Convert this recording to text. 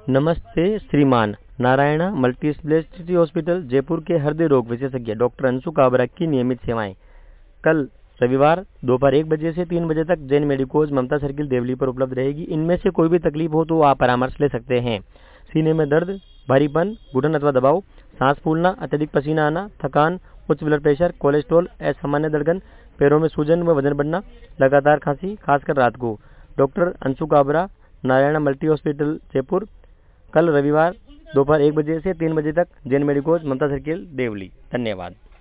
नमस्ते श्रीमान। Narayana multi speciality hospital Jaipur के हृदय रोग विशेषज्ञ डॉक्टर अंशु काबरा की नियमित सेवाएं कल रविवार दोपहर 1 बजे से 3 बजे तक जैन मेडिकोज ममता सर्किल देवली पर उपलब्ध रहेगी। इनमें से कोई भी तकलीफ हो तो आप परामर्श ले सकते हैं। सीने में दर्द, भारीपन, घुटन अथवा दबाव, सांस फूलना, अत्यधिक पसीना आना, थकान, उच्च ब्लड प्रेशर, कोलेस्ट्रॉल, असामान्य धड़कन, पैरों में सूजन व वजन बढ़ना, लगातार खांसी खासकर रात को। Doctor Anshu Kabra, Narayana multi hospital Jaipur, कल रविवार दोपहर 1 बजे से 3 बजे तक जैन मेडिकोज ममता सर्किल देवली। धन्यवाद।